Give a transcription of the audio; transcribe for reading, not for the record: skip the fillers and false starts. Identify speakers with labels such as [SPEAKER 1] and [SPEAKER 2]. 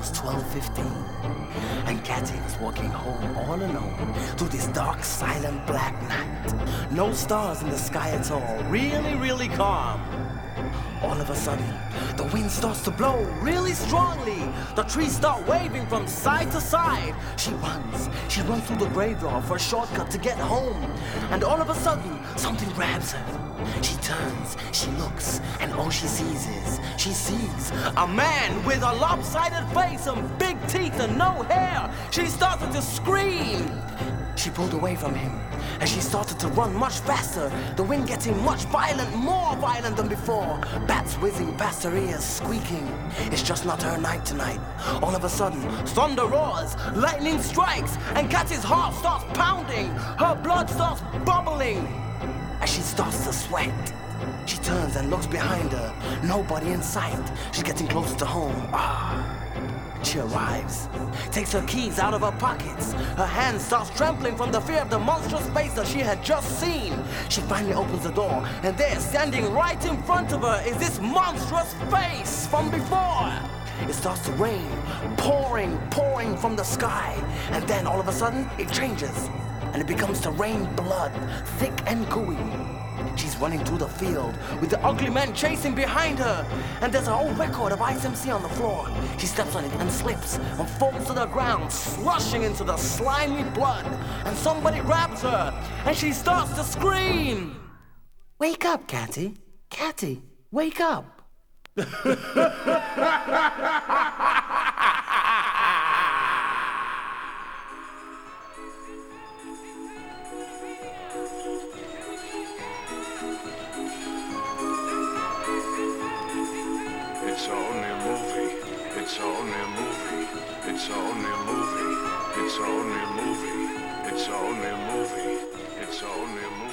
[SPEAKER 1] was 12:15, and Cathy was walking home all alone through this dark, silent, black night. No stars in the sky at all, really, really calm. All of a sudden, the wind starts to blow really strongly. The trees start waving from side to side. She runs through the graveyard for a shortcut to get home. And all of a sudden, something grabs her. She turns, she looks, and all she sees a man with a lopsided face and big teeth and no hair. She started to scream. She pulled away from him, and she started to run much faster, the wind getting much violent, more violent than before. Bats whizzing past her ears, squeaking. It's just not her night tonight. All of a sudden, thunder roars, lightning strikes, and Cathy's heart starts pounding. Her blood starts bubbling. As she starts to sweat, she turns and looks behind her. Nobody in sight. She's getting closer to home. She arrives, takes her keys out of her pockets. Her hand starts trembling from the fear of the monstrous face that she had just seen. She finally opens the door, and there, standing right in front of her, is this monstrous face from before. It starts to rain, pouring from the sky. And then all of a sudden, it changes, and it becomes to rain blood, thick and gooey. She's running through the field with the ugly man chasing behind her. And there's an old record of Ice MC on the floor. She steps on it and slips and falls to the ground, slushing into the slimy blood. And somebody grabs her, and she starts to scream. Wake up, Cathy. Cathy, wake up.
[SPEAKER 2] It's only a movie. It's only a movie. It's only a movie. It's only a movie. It's only a movie. It's only a movie.